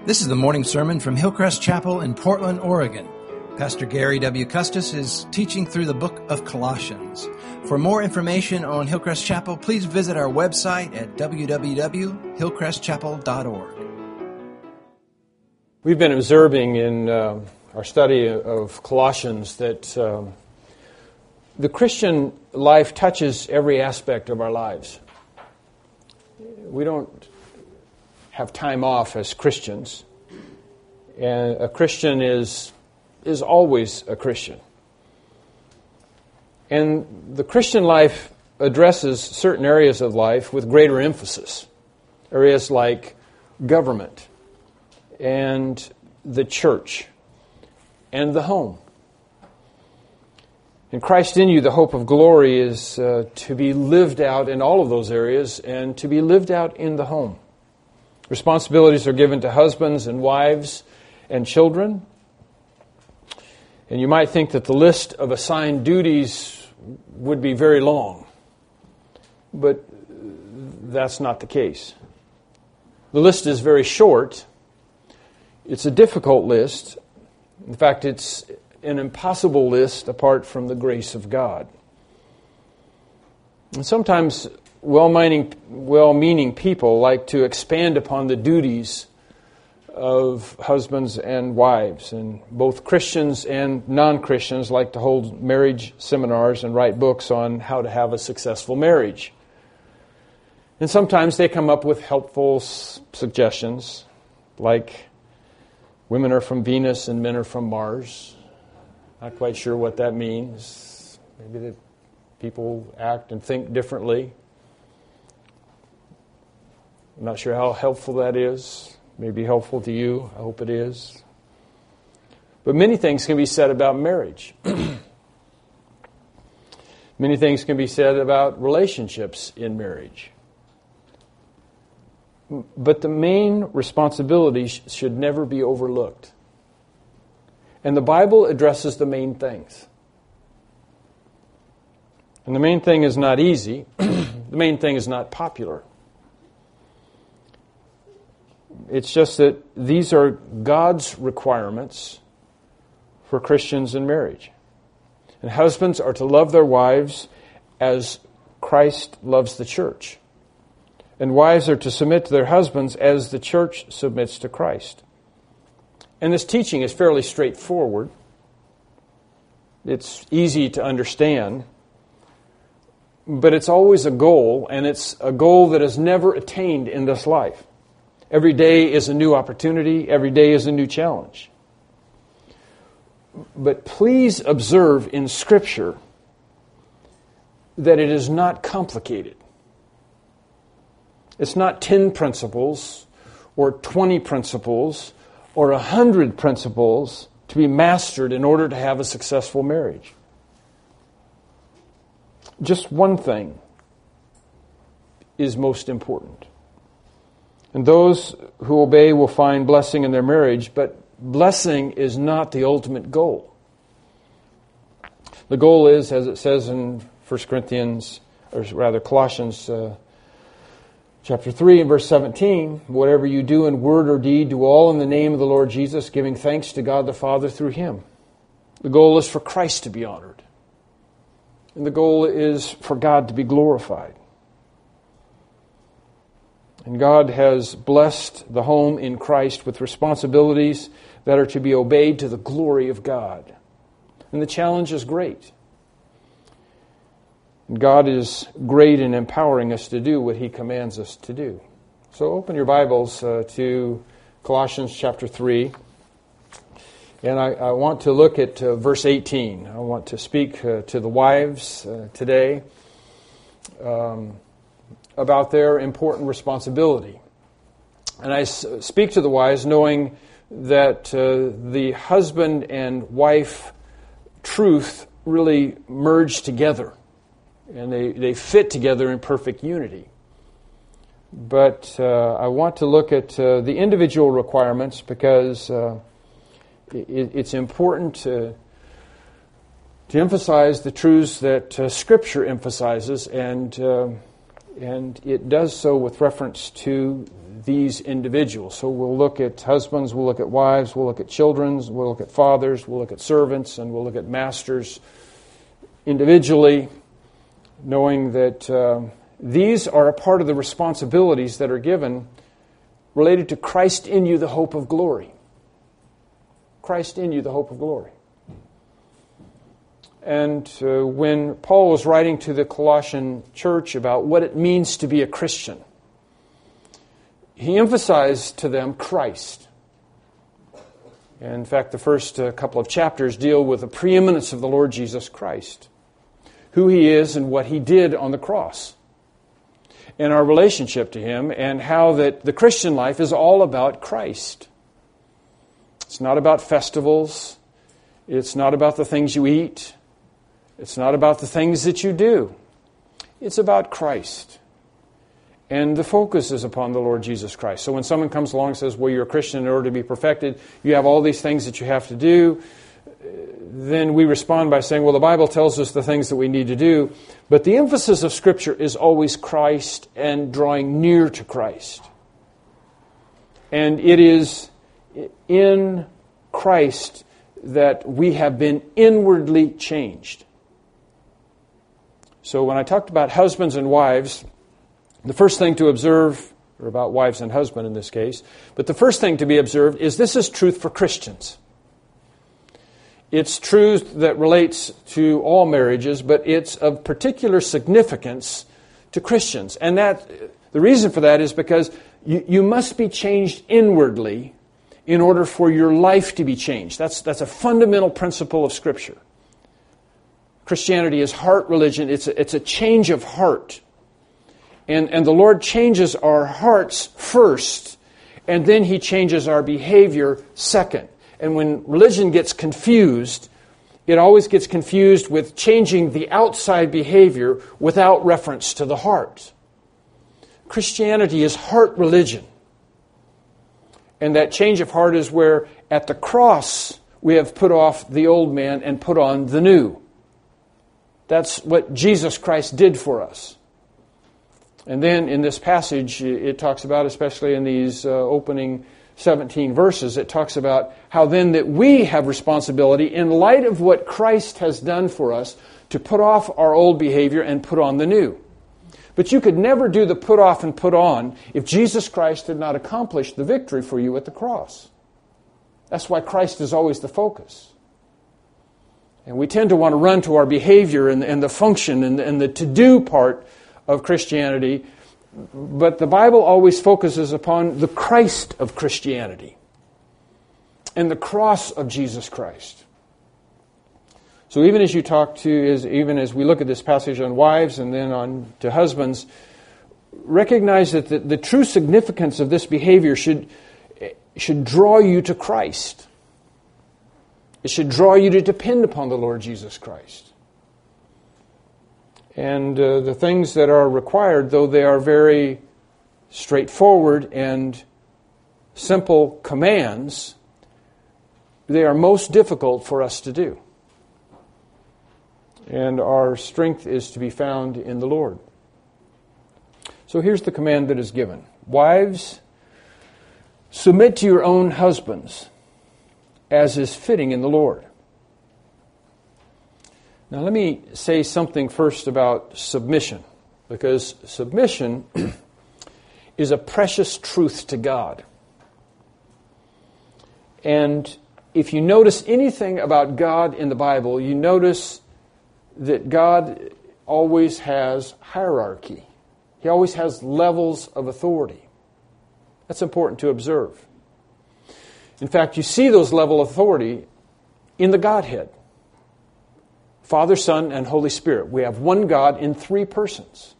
This is the morning sermon from Hillcrest Chapel in Portland, Oregon. Pastor Gary W. Custis is teaching through the book of Colossians. For more information on Hillcrest Chapel, please visit our website at www.hillcrestchapel.org. We've been observing in our study of Colossians that the Christian life touches every aspect of our lives. We don't have time off as Christians, and a Christian is always a Christian. And the Christian life addresses certain areas of life with greater emphasis. Areas like government and the church and the home. In Christ in you, the hope of glory is to be lived out in all of those areas and to be lived out in the home. Responsibilities are given to husbands and wives and children. And you might think that the list of assigned duties would be very long. But that's not the case. The list is very short. It's a difficult list. In fact, it's an impossible list apart from the grace of God. And sometimes well-meaning people like to expand upon the duties of husbands and wives, and both Christians and non-Christians like to hold marriage seminars and write books on how to have a successful marriage. And sometimes they come up with helpful suggestions, like women are from Venus and men are from Mars. Not quite sure what that means. Maybe that people act and think differently. I'm not sure how helpful that is. It may be helpful to you. I hope it is. But many things can be said about marriage. Many things can be said about relationships in marriage. But the main responsibility should never be overlooked. And the Bible addresses the main things. And the main thing is not easy. The main thing is not popular. It's just that these are God's requirements for Christians in marriage. And husbands are to love their wives as Christ loves the church. And wives are to submit to their husbands as the church submits to Christ. And this teaching is fairly straightforward. It's easy to understand. But it's always a goal, and it's a goal that is never attained in this life. Every day is a new opportunity. Every day is a new challenge. But please observe in Scripture that it is not complicated. It's not 10 principles or 20 principles or 100 principles to be mastered in order to have a successful marriage. Just one thing is most important. And those who obey will find blessing in their marriage, but blessing is not the ultimate goal. The goal is, as it says in 1 Corinthians, or rather Colossians chapter 3 and verse 17, whatever you do in word or deed, do all in the name of the Lord Jesus, giving thanks to God the Father through Him. The goal is for Christ to be honored. And the goal is for God to be glorified. And God has blessed the home in Christ with responsibilities that are to be obeyed to the glory of God. And the challenge is great. And God is great in empowering us to do what He commands us to do. So open your Bibles to Colossians chapter 3. And I want to look at verse 18. I want to speak to the wives today about their important responsibility. And I speak to the wives knowing that the husband and wife truth really merge together. And they fit together in perfect unity. But I want to look at the individual requirements because it's important to emphasize the truths that Scripture emphasizes, and it does so with reference to these individuals. So we'll look at husbands, we'll look at wives, we'll look at children, we'll look at fathers, we'll look at servants, and we'll look at masters individually, knowing that these are a part of the responsibilities that are given related to Christ in you, the hope of glory. Christ in you, the hope of glory. And when Paul was writing to the Colossian church about what it means to be a Christian, he emphasized to them Christ. And in fact, the first couple of chapters deal with the preeminence of the Lord Jesus Christ, who He is and what He did on the cross, and our relationship to Him, and how that the Christian life is all about Christ. It's not about festivals. It's not about the things you eat. It's not about the things that you do. It's about Christ. And the focus is upon the Lord Jesus Christ. So when someone comes along and says, well, you're a Christian in order to be perfected, you have all these things that you have to do, then we respond by saying, well, the Bible tells us the things that we need to do. But the emphasis of Scripture is always Christ and drawing near to Christ. And it is in Christ that we have been inwardly changed. So when I talked about husbands and wives, the first thing to observe, or about wives and husband in this case, but the first thing to be observed is this is truth for Christians. It's truth that relates to all marriages, but it's of particular significance to Christians. And that the reason for that is because you must be changed inwardly in order for your life to be changed. That's a fundamental principle of Scripture. Christianity is heart religion. It's a change of heart. And the Lord changes our hearts first, and then He changes our behavior second. And when religion gets confused, it always gets confused with changing the outside behavior without reference to the heart. Christianity is heart religion. And that change of heart is where at the cross we have put off the old man and put on the new. That's what Jesus Christ did for us. And then in this passage, it talks about, especially in these opening 17 verses, it talks about how then that we have responsibility in light of what Christ has done for us to put off our old behavior and put on the new. But you could never do the put off and put on if Jesus Christ had not accomplished the victory for you at the cross. That's why Christ is always the focus. And we tend to want to run to our behavior and the function and the to-do part of Christianity, but the Bible always focuses upon the Christ of Christianity and the cross of Jesus Christ. So even as you talk to, even as we look at this passage on wives and then on to husbands, recognize that the true significance of this behavior should draw you to Christ. It should draw you to depend upon the Lord Jesus Christ. And the things that are required, though they are very straightforward and simple commands, they are most difficult for us to do. And our strength is to be found in the Lord. So here's the command that is given. Wives, submit to your own husbands, as is fitting in the Lord. Now let me say something first about submission, because submission is a precious truth to God. And if you notice anything about God in the Bible, you notice that God always has hierarchy. He always has levels of authority. That's important to observe. In fact, you see those levels of authority in the Godhead. Father, Son, and Holy Spirit. We have one God in three persons.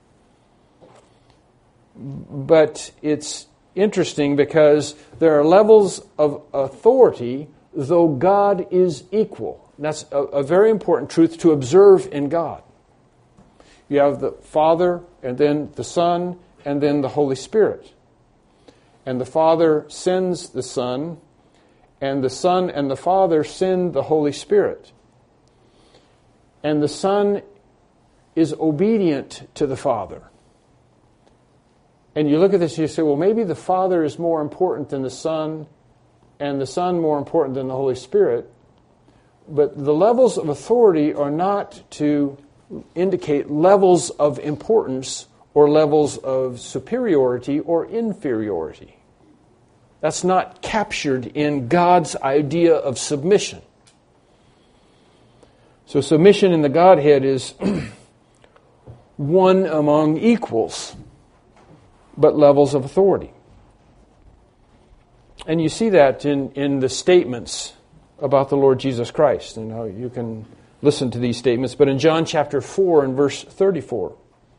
But it's interesting because there are levels of authority, though God is equal. That's a very important truth to observe in God. You have the Father, and then the Son, and then the Holy Spirit. And the Father sends the Son, and the Son and the Father send the Holy Spirit. And the Son is obedient to the Father. And you look at this and you say, well, maybe the Father is more important than the Son, and the Son more important than the Holy Spirit. But the levels of authority are not to indicate levels of importance or levels of superiority or inferiority. That's not captured in God's idea of submission. So submission in the Godhead is one among equals, but levels of authority. And you see that in the statements about the Lord Jesus Christ. And you can listen to these statements. But in John chapter 4 and verse 34,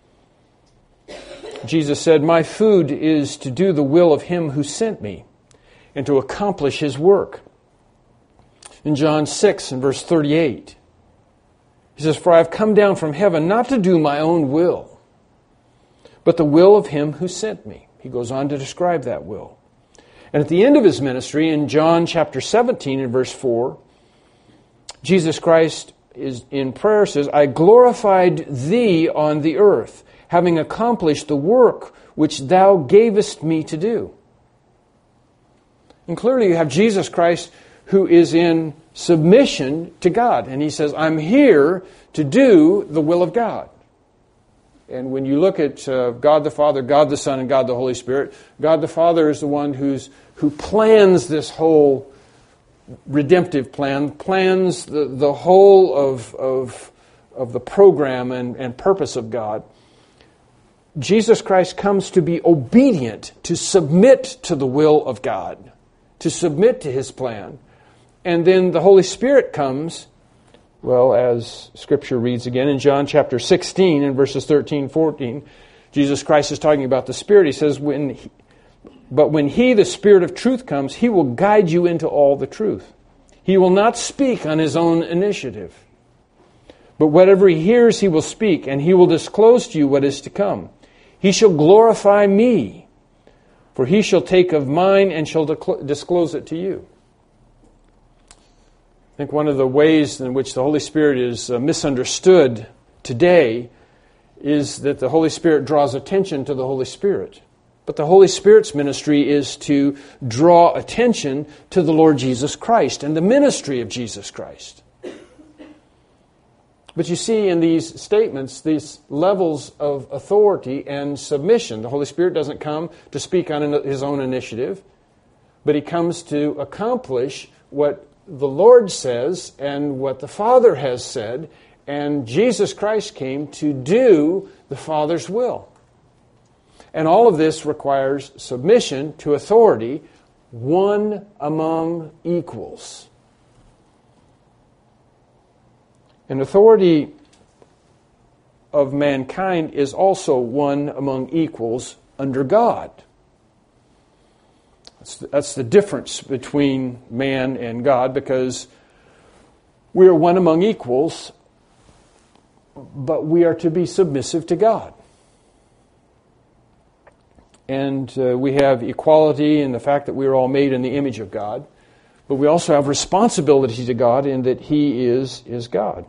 Jesus said, "My food is to do the will of him who sent me and to accomplish his work." In John 6 and verse 38, he says, "For I have come down from heaven not to do my own will, but the will of him who sent me." He goes on to describe that will. And at the end of his ministry, in John chapter 17 and verse 4, Jesus Christ is in prayer says, "I glorified thee on the earth, having accomplished the work which thou gavest me to do." And clearly you have Jesus Christ who is in submission to God. And he says, "I'm here to do the will of God." And when you look at God the Father, God the Son, and God the Holy Spirit, God the Father is the one who plans this whole redemptive plan, plans the whole of the program and purpose of God. Jesus Christ comes to be obedient, to submit to the will of God, to submit to his plan. And then the Holy Spirit comes, well, as Scripture reads again in John chapter 16 and verses 13, 14, Jesus Christ is talking about the Spirit. He says, "But when he, the Spirit of truth, comes, he will guide you into all the truth. He will not speak on his own initiative. But whatever he hears, he will speak, and he will disclose to you what is to come. He shall glorify me, for he shall take of mine and shall disclose it to you." I think one of the ways in which the Holy Spirit is misunderstood today is that the Holy Spirit draws attention to the Holy Spirit. But the Holy Spirit's ministry is to draw attention to the Lord Jesus Christ and the ministry of Jesus Christ. But you see in these statements, these levels of authority and submission. The Holy Spirit doesn't come to speak on his own initiative, but he comes to accomplish what the Lord says and what the Father has said, and Jesus Christ came to do the Father's will. And all of this requires submission to authority, one among equals. And authority of mankind is also one among equals under God. That's the difference between man and God, because we are one among equals, but we are to be submissive to God. And we have equality in the fact that we are all made in the image of God, but we also have responsibility to God in that He is God.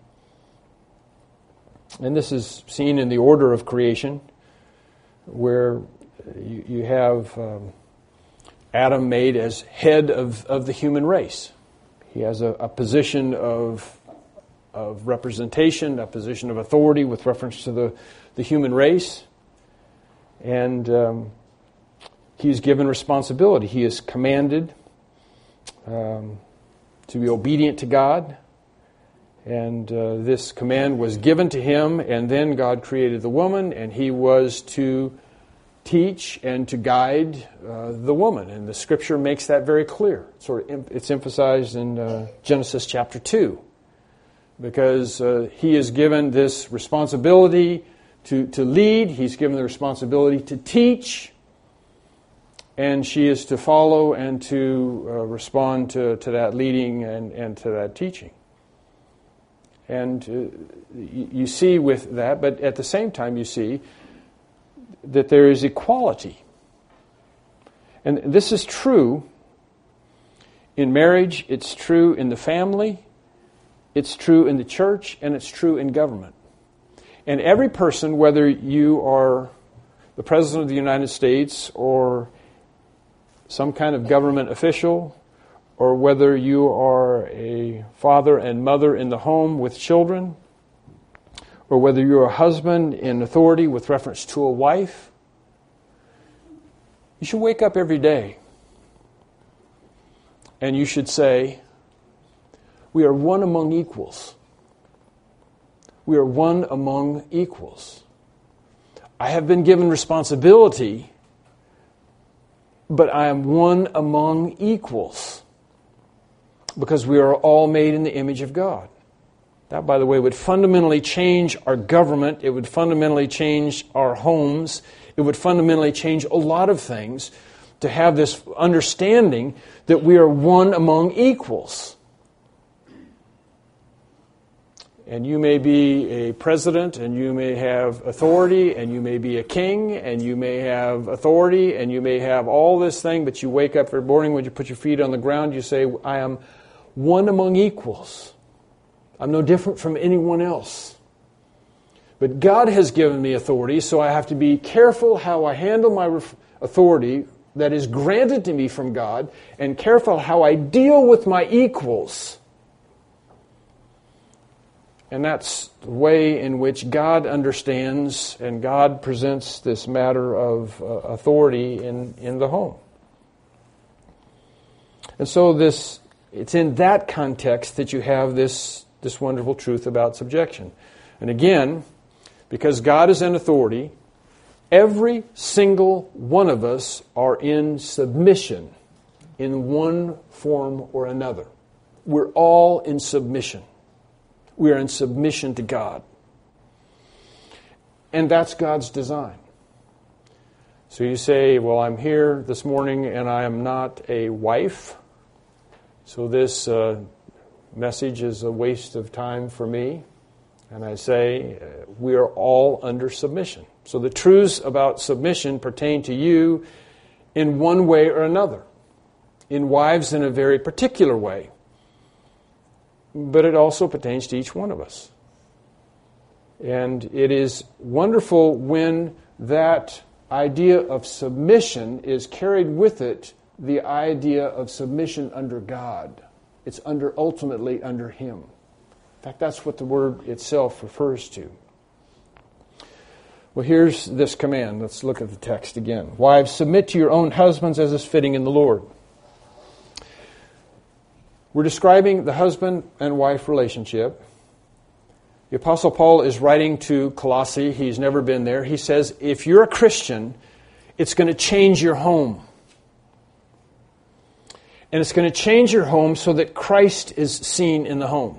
And this is seen in the order of creation, where you have Adam made as head of the human race. He has a position of representation, a position of authority with reference to the human race. And he is given responsibility. He is commanded to be obedient to God. And this command was given to him, and then God created the woman, and he was to teach and to guide the woman. And the Scripture makes that very clear. It's emphasized in Genesis chapter 2, because he is given this responsibility to lead. He's given the responsibility to teach, and she is to follow and to respond to that leading and to that teaching. And you see with that, but at the same time you see that there is equality. And this is true in marriage, it's true in the family, it's true in the church, and it's true in government. And every person, whether you are the President of the United States or some kind of government official, or whether you are a father and mother in the home with children, or whether you're a husband in authority with reference to a wife, you should wake up every day and you should say, we are one among equals. We are one among equals. I have been given responsibility, but I am one among equals because we are all made in the image of God. That, by the way, would fundamentally change our government. It would fundamentally change our homes. It would fundamentally change a lot of things to have this understanding that we are one among equals. And you may be a president, and you may have authority, and you may be a king, and you may have authority, and you may have all this thing, but you wake up every morning when you put your feet on the ground, you say, I am one among equals. I'm no different from anyone else. But God has given me authority, so I have to be careful how I handle my authority that is granted to me from God, and careful how I deal with my equals. And that's the way in which God understands and God presents this matter of authority in the home. And so it's in that context that you have this wonderful truth about subjection. And again, because God is in authority, every single one of us are in submission in one form or another. We're all in submission. We are in submission to God. And that's God's design. So you say, well, I'm here this morning and I am not a wife, so this message is a waste of time for me. And I say, we are all under submission. So the truths about submission pertain to you in one way or another. In wives, in a very particular way. But it also pertains to each one of us. And it is wonderful when that idea of submission is carried with it the idea of submission under God. It's ultimately under Him. In fact, that's what the word itself refers to. Well, here's this command. Let's look at the text again. Wives, submit to your own husbands as is fitting in the Lord. We're describing the husband and wife relationship. The Apostle Paul is writing to Colossae. He's never been there. He says, if you're a Christian, it's going to change your home. And it's going to change your home so that Christ is seen in the home.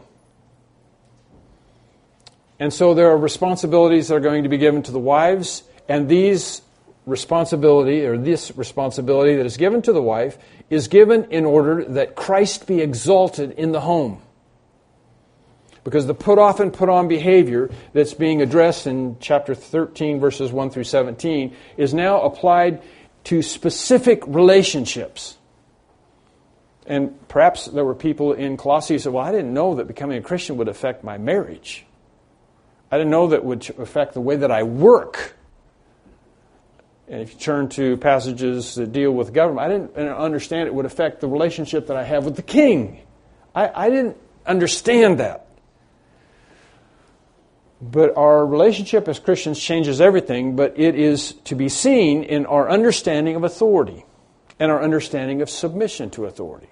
And so there are responsibilities that are going to be given to the wives, and this responsibility that is given to the wife is given in order that Christ be exalted in the home. Because the put off and put on behavior that's being addressed in chapter 13, verses 1 through 17, is now applied to specific relationships. And perhaps there were people in Colossae who said, well, I didn't know that becoming a Christian would affect my marriage. I didn't know that it would affect the way that I work. And if you turn to passages that deal with government, I didn't understand it would affect the relationship that I have with the king. I didn't understand that. But our relationship as Christians changes everything, but it is to be seen in our understanding of authority and our understanding of submission to authority.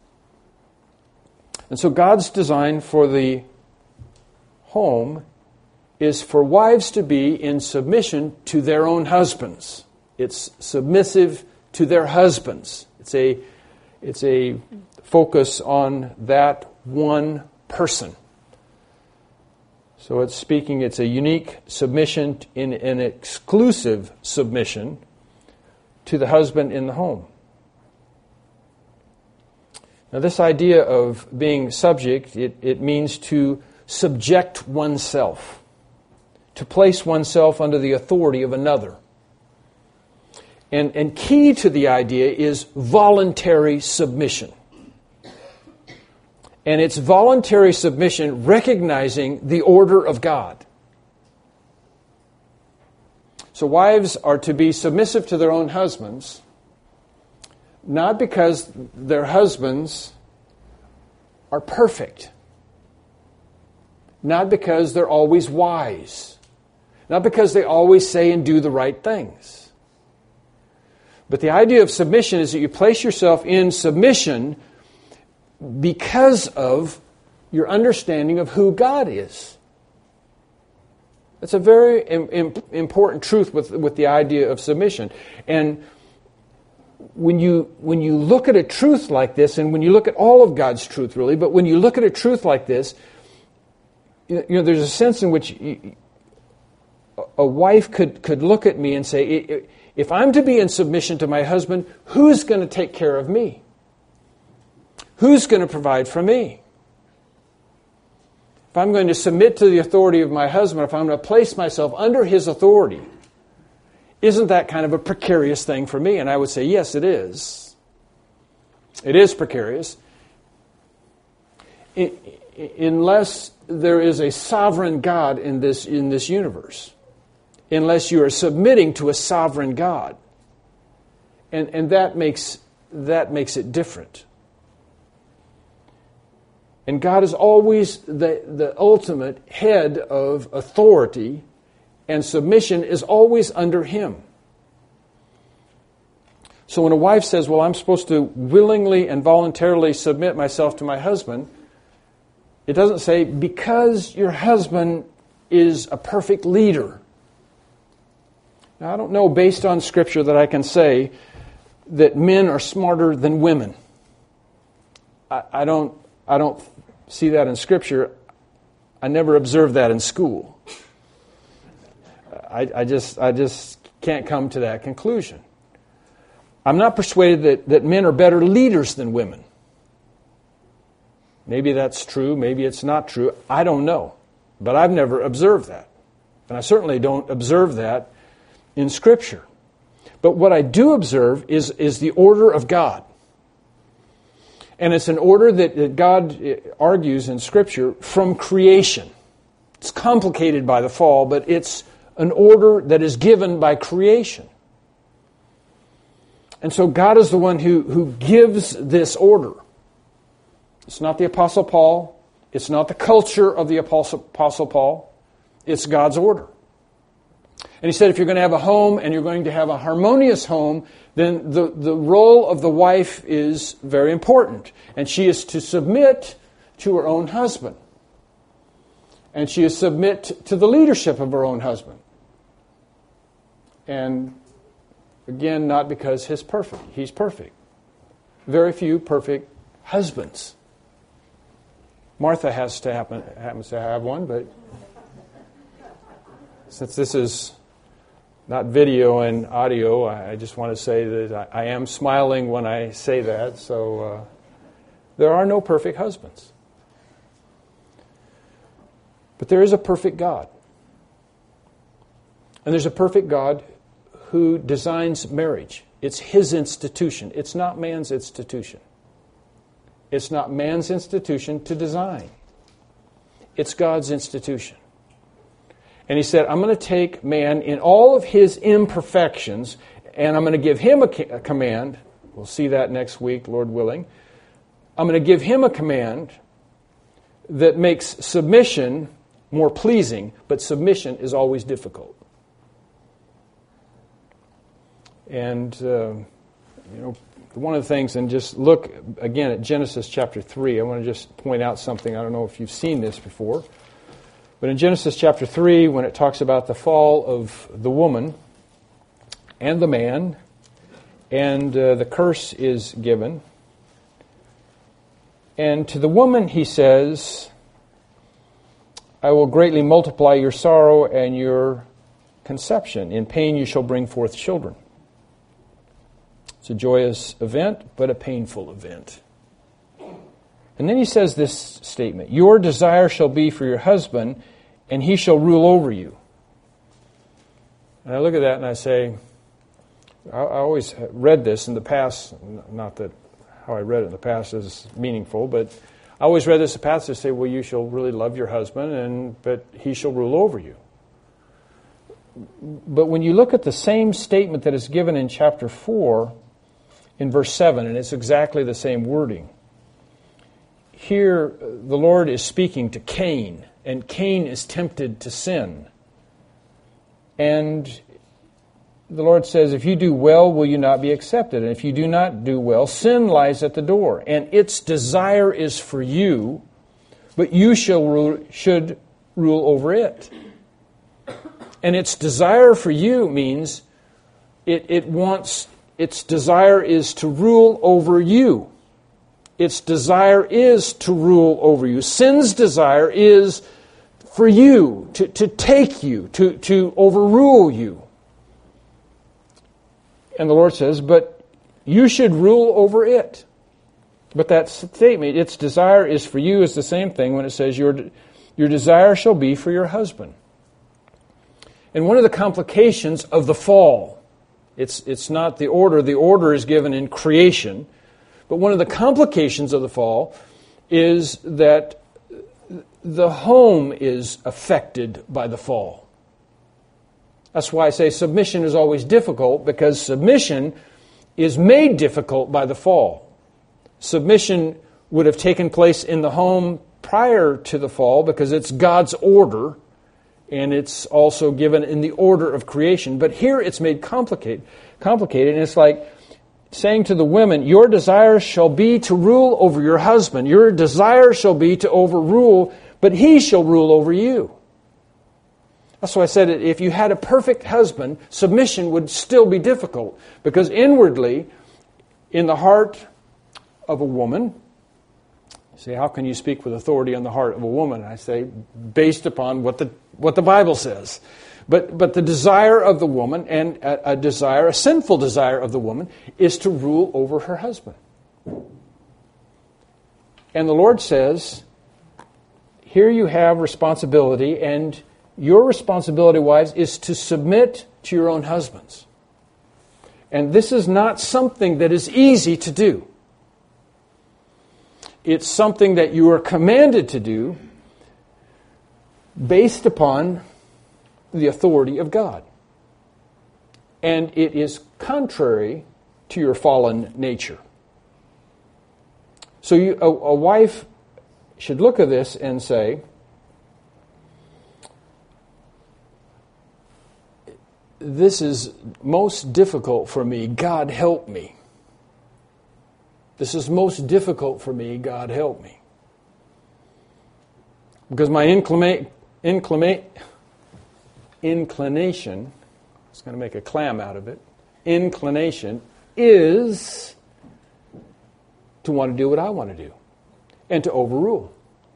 And so God's design for the home is for wives to be in submission to their own husbands. It's submissive to their husbands. It's a focus on that one person. So it's a unique submission in an exclusive submission to the husband in the home. Now this idea of being subject, it means to subject oneself, to place oneself under the authority of another. And key to the idea is voluntary submission. And it's voluntary submission recognizing the order of God. So wives are to be submissive to their own husbands, not because their husbands are perfect, not because they're always wise, not because they always say and do the right things. But the idea of submission is that you place yourself in submission because of your understanding of who God is. That's a very important truth with the idea of submission. And when you look at a truth like this, and when you look at all of God's truth, really, but when you look at a truth like this, there's a sense in which a wife could look at me and say, if I'm to be in submission to my husband, who's going to take care of me? Who's going to provide for me? If I'm going to submit to the authority of my husband, if I'm going to place myself under his authority, isn't that kind of a precarious thing for me? And I would say, yes, it is. It is precarious. Unless there is a sovereign God in this universe. Unless you are submitting to a sovereign God. And that makes it different. And God is always the ultimate head of authority, and submission is always under Him. So when a wife says, well, I'm supposed to willingly and voluntarily submit myself to my husband, it doesn't say, because your husband is a perfect leader. Now, I don't know, based on Scripture, that I can say that men are smarter than women. I don't see that in Scripture. I never observed that in school. I just can't come to that conclusion. I'm not persuaded that men are better leaders than women. Maybe that's true, maybe it's not true. I don't know. But I've never observed that. And I certainly don't observe that in Scripture. But what I do observe is the order of God. And it's an order that God argues in Scripture from creation. It's complicated by the fall, but it's an order that is given by creation. And so God is the one who gives this order. It's not the Apostle Paul. It's not the culture of the Apostle Paul. It's God's order. And he said if you're going to have a home and you're going to have a harmonious home, then the role of the wife is very important. And she is to submit to her own husband. And she is to submit to the leadership of her own husband. And again, not because he's perfect. Very few perfect husbands. Martha happens to have one, but since this is not video and audio, I just want to say that I am smiling when I say that. So there are no perfect husbands. But there is a perfect God. And there's a perfect God who designs marriage. It's His institution. It's not man's institution. It's not man's institution to design. It's God's institution. And He said, I'm going to take man in all of his imperfections, and I'm going to give him a command. We'll see that next week, Lord willing. I'm going to give him a command that makes submission more pleasing, but submission is always difficult. And, one of the things, and just look again at Genesis chapter 3. I want to just point out something. I don't know if you've seen this before. But in Genesis chapter 3, when it talks about the fall of the woman and the man, and the curse is given. And to the woman he says, I will greatly multiply your sorrow and your conception. In pain you shall bring forth children. It's a joyous event, but a painful event. And then he says this statement, your desire shall be for your husband, and he shall rule over you. And I look at that and I say, I always read this in the past, not that how I read it in the past is meaningful, but I always read this in the past to say, well, you shall really love your husband, but he shall rule over you. But when you look at the same statement that is given in chapter 4, in verse 7, and it's exactly the same wording, here the Lord is speaking to Cain, and Cain is tempted to sin. And the Lord says, if you do well, will you not be accepted? And if you do not do well, sin lies at the door, and its desire is for you, but you should rule over it. And its desire for you means its desire is to rule over you. Its desire is to rule over you. Sin's desire is for you, to take you, to overrule you. And the Lord says, but you should rule over it. But that statement, its desire is for you, is the same thing when it says your desire shall be for your husband. And one of the complications of the fall, it's not the order is given in creation, but one of the complications of the fall is that the home is affected by the fall. That's why I say submission is always difficult, because submission is made difficult by the fall. Submission would have taken place in the home prior to the fall because it's God's order, and it's also given in the order of creation. But here it's made complicated, and it's like saying to the women, your desire shall be to rule over your husband. Your desire shall be to overrule, but he shall rule over you. That's why I said if you had a perfect husband, submission would still be difficult, because inwardly, in the heart of a woman, you say, how can you speak with authority on the heart of a woman? I say, based upon what the Bible says. But the desire of the woman, and a sinful desire of the woman, is to rule over her husband. And the Lord says, here you have responsibility, and your responsibility, wives, is to submit to your own husbands. And this is not something that is easy to do. It's something that you are commanded to do based upon the authority of God. And it is contrary to your fallen nature. So a wife should look at this and say, this is most difficult for me, God help me. This is most difficult for me, God help me. Because my inclination, I was going to make a clam out of it, inclination is to want to do what I want to do and to overrule.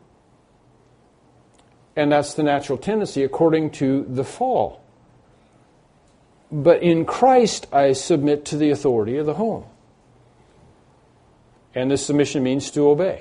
And that's the natural tendency according to the fall. But in Christ, I submit to the authority of the home. And this submission means to obey.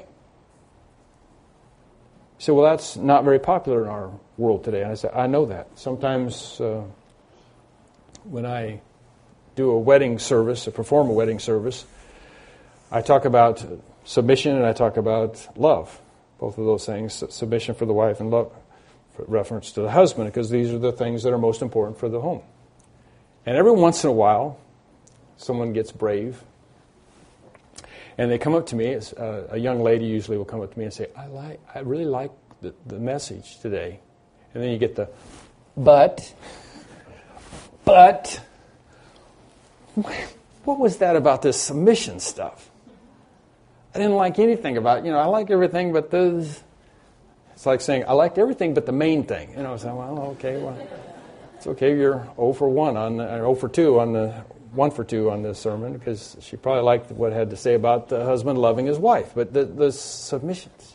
You say, well, that's not very popular in our world today. And I say, I know that. Sometimes when I do a wedding service, perform a wedding service, I talk about submission and I talk about love. Both of those things, submission for the wife and love, for reference to the husband, because these are the things that are most important for the home. And every once in a while, someone gets brave, and they come up to me. A young lady usually will come up to me and say, I really like the message today. And then you get the, but, what was that about this submission stuff? I didn't like anything about it. I like everything but those. It's like saying, I liked everything but the main thing. I was like, well, okay, it's okay, you're 0 for 1 or 0 for 2 on the 1 for 2 on this sermon, because she probably liked what it had to say about the husband loving his wife. But the submissions,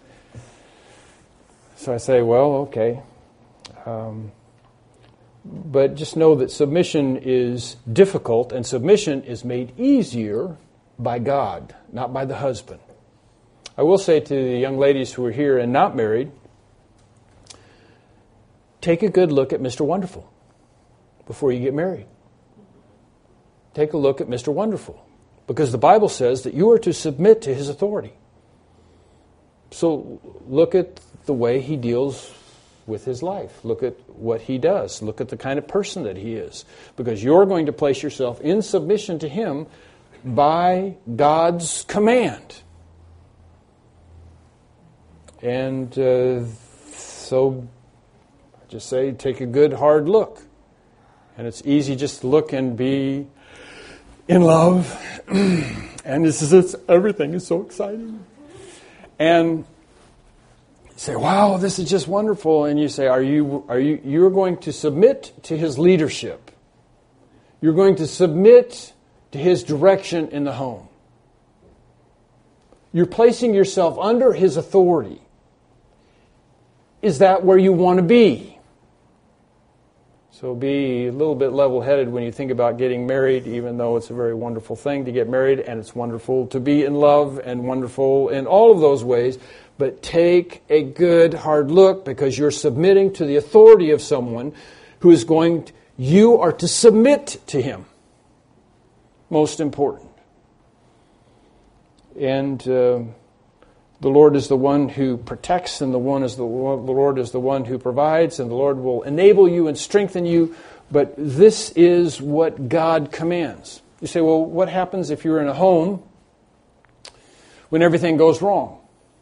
So I say, well, okay. But just know that submission is difficult, and submission is made easier by God, not by the husband. I will say to the young ladies who are here and not married, take a good look at Mr. Wonderful before you get married. Take a look at Mr. Wonderful, because the Bible says that you are to submit to his authority. So look at the way he deals with his life. Look at what he does. Look at the kind of person that he is. Because you're going to place yourself in submission to him by God's command. And so, just say, take a good hard look. And it's easy just to look and be in love. And everything is so exciting. And you say, wow, this is just wonderful. And you say, you're going to submit to his leadership. You're going to submit to his direction in the home. You're placing yourself under his authority. Is that where you want to be? So be a little bit level-headed when you think about getting married, even though it's a very wonderful thing to get married, and it's wonderful to be in love, and wonderful in all of those ways. But take a good hard look, because you're submitting to the authority of someone who is you are to submit to him. Most important. And the Lord is the one who protects, and the Lord is the one who provides, and the Lord will enable you and strengthen you. But this is what God commands. You say, well, what happens if you're in a home when everything goes wrong?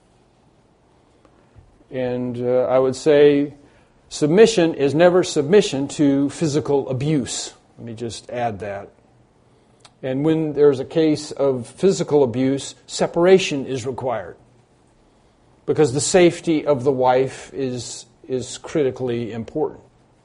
And I would say submission is never submission to physical abuse. Let me just add that. And when there's a case of physical abuse, separation is required. Because the safety of the wife is critically important.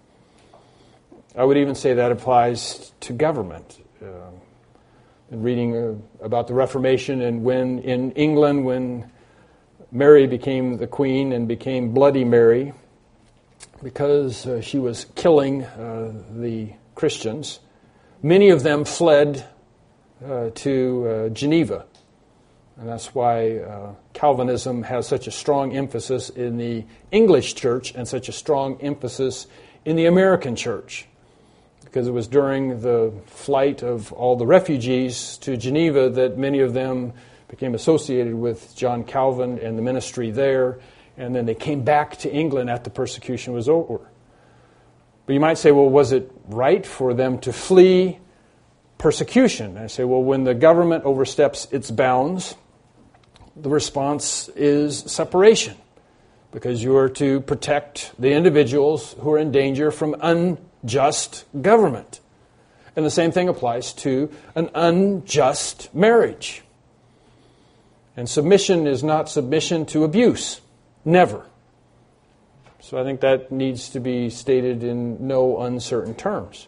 I would even say that applies to government. In reading about the Reformation, and when in England, when Mary became the queen and became Bloody Mary, because she was killing the Christians, many of them fled to Geneva. And that's why Calvinism has such a strong emphasis in the English church and such a strong emphasis in the American church. Because it was during the flight of all the refugees to Geneva that many of them became associated with John Calvin and the ministry there. And then they came back to England after the persecution was over. But you might say, well, was it right for them to flee persecution? I say, well, when the government oversteps its bounds, the response is separation, because you are to protect the individuals who are in danger from unjust government. And the same thing applies to an unjust marriage. And submission is not submission to abuse. Never. So I think that needs to be stated in no uncertain terms.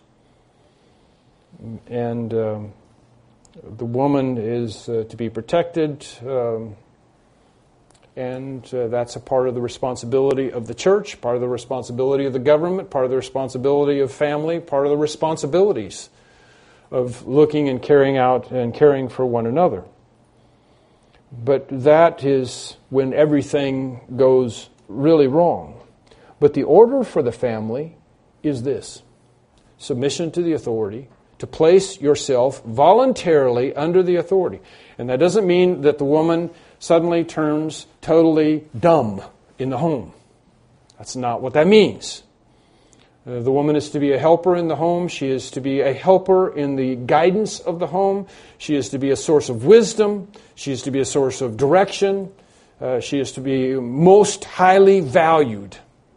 And the woman is to be protected, and that's a part of the responsibility of the church, part of the responsibility of the government, part of the responsibility of family, part of the responsibilities of looking and carrying out and caring for one another. But that is when everything goes really wrong. But the order for the family is this: submission to the authority, to place yourself voluntarily under the authority. And that doesn't mean that the woman suddenly turns totally dumb in the home. That's not what that means. The woman is to be a helper in the home. She is to be a helper in the guidance of the home. She is to be a source of wisdom. She is to be a source of direction. She is to be most highly valued.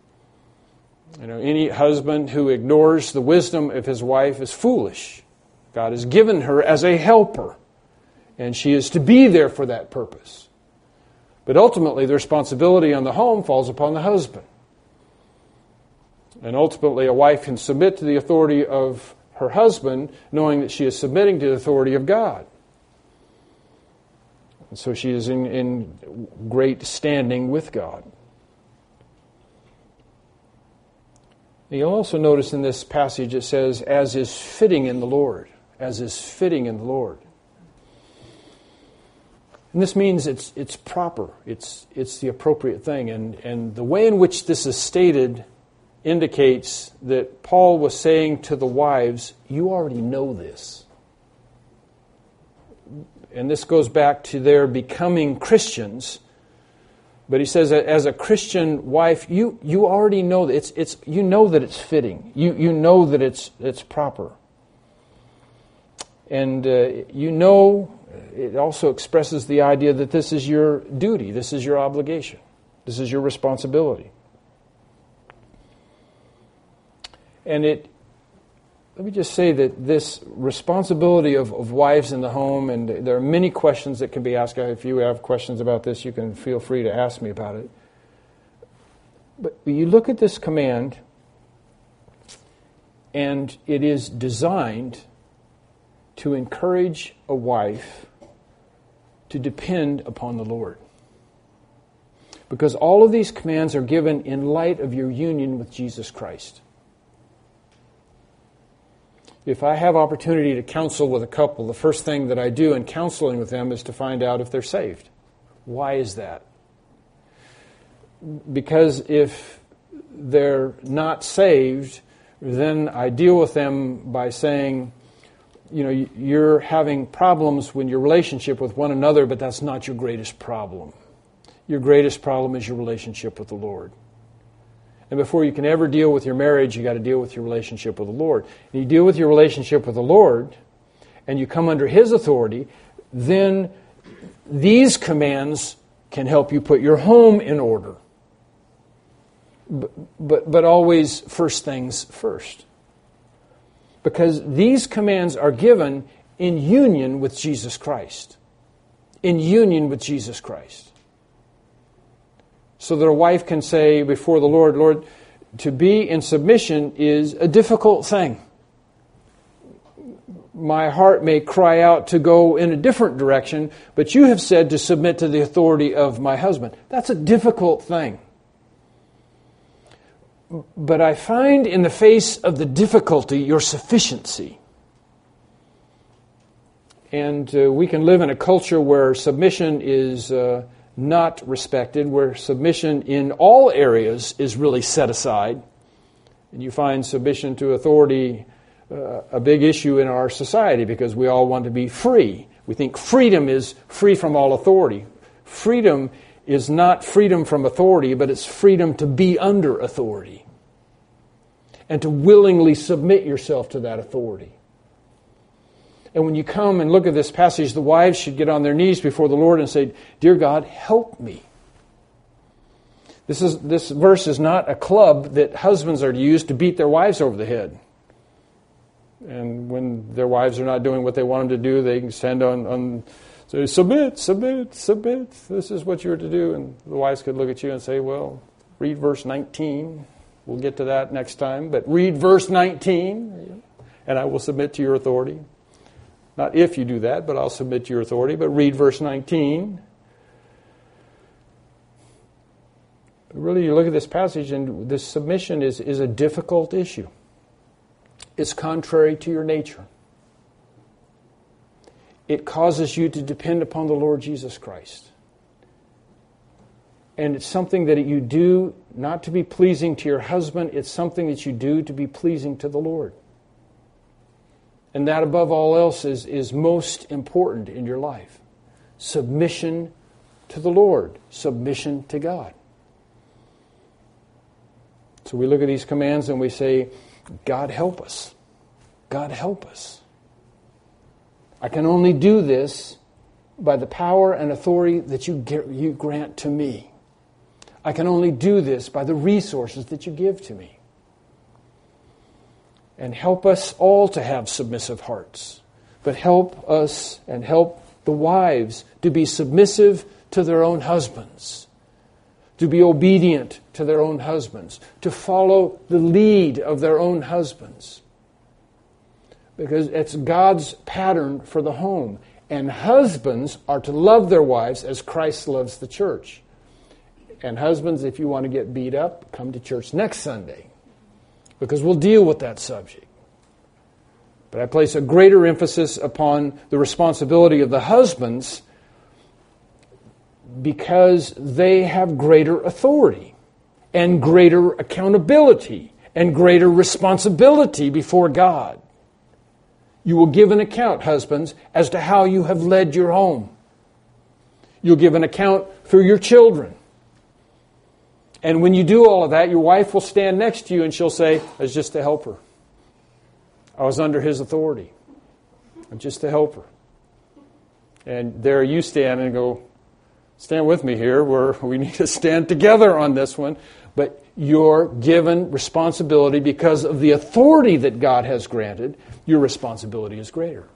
Any husband who ignores the wisdom of his wife is foolish. God has given her as a helper, and she is to be there for that purpose. But ultimately, the responsibility on the home falls upon the husband. And ultimately, a wife can submit to the authority of her husband, knowing that she is submitting to the authority of God. And so she is in great standing with God. You'll also notice in this passage it says, as is fitting in the Lord. As is fitting in the Lord. And this means it's proper. It's the appropriate thing. And the way in which this is stated indicates that Paul was saying to the wives, you already know this. And this goes back to their becoming Christians. But he says that as a Christian wife, you already know that you know that it's fitting. You know that it's proper. And you know, it also expresses the idea that this is your duty, this is your obligation, this is your responsibility. And let me just say that this responsibility of wives in the home, and there are many questions that can be asked. If you have questions about this, you can feel free to ask me about it. But you look at this command, and it is designed to encourage a wife to depend upon the Lord. Because all of these commands are given in light of your union with Jesus Christ. If I have opportunity to counsel with a couple, the first thing that I do in counseling with them is to find out if they're saved. Why is that? Because if they're not saved, then I deal with them by saying, you're having problems in your relationship with one another, but that's not your greatest problem. Your greatest problem is your relationship with the Lord. And before you can ever deal with your marriage, you got to deal with your relationship with the Lord. And you deal with your relationship with the Lord, and you come under His authority, then these commands can help you put your home in order. But always first things first. Because these commands are given in union with Jesus Christ. In union with Jesus Christ. So that a wife can say before the Lord, Lord, to be in submission is a difficult thing. My heart may cry out to go in a different direction, but you have said to submit to the authority of my husband. That's a difficult thing. But I find in the face of the difficulty your sufficiency. And we can live in a culture where submission is not respected, where submission in all areas is really set aside. And you find submission to authority a big issue in our society because we all want to be free. We think freedom is free from all authority. Freedom is not freedom from authority, but it's freedom to be under authority and to willingly submit yourself to that authority. And when you come and look at this passage, the wives should get on their knees before the Lord and say, Dear God, help me. This verse is not a club that husbands are to use to beat their wives over the head. And when their wives are not doing what they want them to do, they can stand on say, submit, submit, submit. This is what you're to do. And the wives could look at you and say, well, read verse 19. We'll get to that next time. But read verse 19, and I will submit to your authority. Not if you do that, but I'll submit to your authority. But read verse 19. But really, you look at this passage, and this submission is a difficult issue. It's contrary to your nature. It causes you to depend upon the Lord Jesus Christ. And it's something that you do not to be pleasing to your husband. It's something that you do to be pleasing to the Lord. And that above all else is most important in your life. Submission to the Lord. Submission to God. So we look at these commands and we say, God help us. God help us. I can only do this by the power and authority that you grant to me. I can only do this by the resources that you give to me. And help us all to have submissive hearts. But help us and help the wives to be submissive to their own husbands. To be obedient to their own husbands. To follow the lead of their own husbands. Because it's God's pattern for the home. And husbands are to love their wives as Christ loves the church. And husbands, if you want to get beat up, come to church next Sunday. Because we'll deal with that subject. But I place a greater emphasis upon the responsibility of the husbands because they have greater authority and greater accountability and greater responsibility before God. You will give an account, husbands, as to how you have led your home. You'll give an account for your children. And when you do all of that, your wife will stand next to you and she'll say, I was just a helper. I was under his authority. I'm just a helper. And there you stand and go, stand with me here, where we need to stand together on this one. But you're given responsibility because of the authority that God has granted. Your responsibility is greater.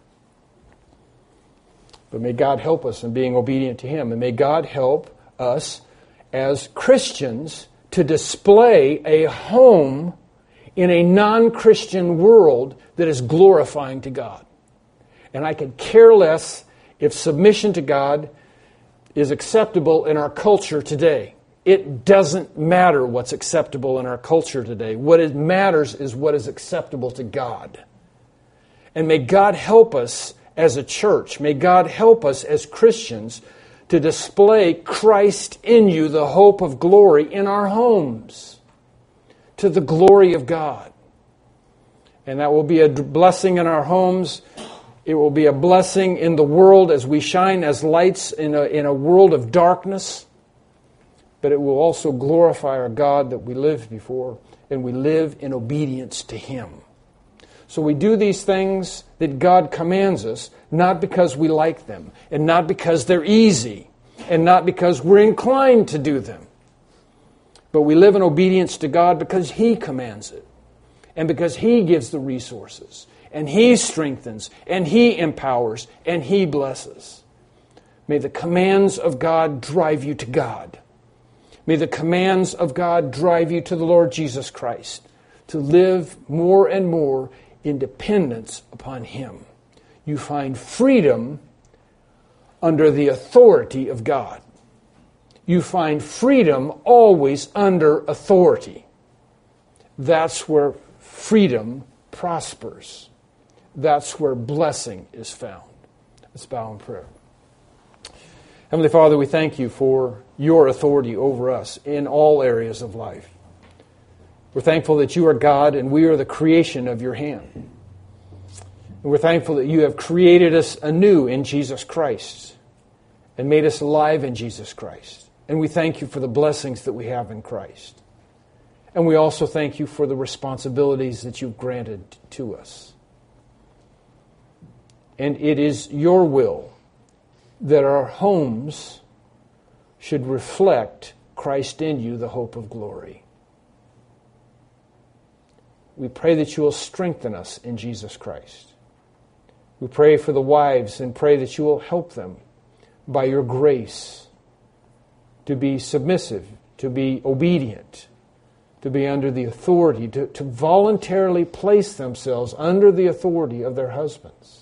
But may God help us in being obedient to Him. And may God help us as Christians to display a home in a non-Christian world that is glorifying to God. And I could care less if submission to God is acceptable in our culture today. It doesn't matter what's acceptable in our culture today. What it matters is what is acceptable to God. And may God help us as a church, may God help us as Christians to display Christ in you, the hope of glory, in our homes, to the glory of God. And that will be a blessing in our homes. It will be a blessing in the world as we shine as lights in a world of darkness. But it will also glorify our God that we live before, and we live in obedience to Him. So we do these things that God commands us, not because we like them, and not because they're easy, and not because we're inclined to do them. But we live in obedience to God because He commands it, and because He gives the resources, and He strengthens, and He empowers, and He blesses. May the commands of God drive you to God. May the commands of God drive you to the Lord Jesus Christ, to live more and more in dependence upon Him. You find freedom under the authority of God. You find freedom always under authority. That's where freedom prospers. That's where blessing is found. Let's bow in prayer. Heavenly Father, we thank You for Your authority over us in all areas of life. We're thankful that You are God and we are the creation of Your hand. And we're thankful that You have created us anew in Jesus Christ and made us alive in Jesus Christ. And we thank You for the blessings that we have in Christ. And we also thank You for the responsibilities that You've granted to us. And it is Your will that our homes should reflect Christ in You, the hope of glory. We pray that You will strengthen us in Jesus Christ. We pray for the wives and pray that You will help them by Your grace to be submissive, to be obedient, to be under the authority, to voluntarily place themselves under the authority of their husbands.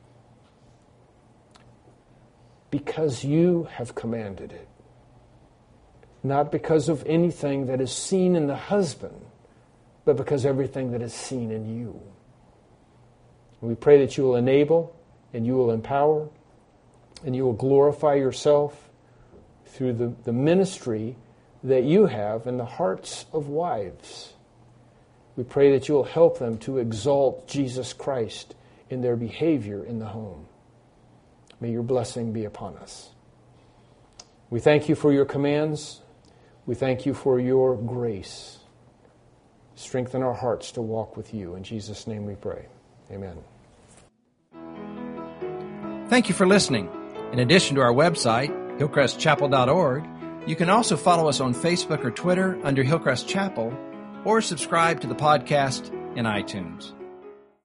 Because You have commanded it. Not because of anything that is seen in the husband, but because everything that is seen in You. We pray that You will enable and You will empower and You will glorify Yourself through the ministry that You have in the hearts of wives. We pray that You will help them to exalt Jesus Christ in their behavior in the home. May Your blessing be upon us. We thank You for Your commands. We thank You for Your grace. Strengthen our hearts to walk with You. In Jesus' name we pray. Amen. Thank you for listening. In addition to our website, hillcrestchapel.org, you can also follow us on Facebook or Twitter under Hillcrest Chapel, or subscribe to the podcast in iTunes.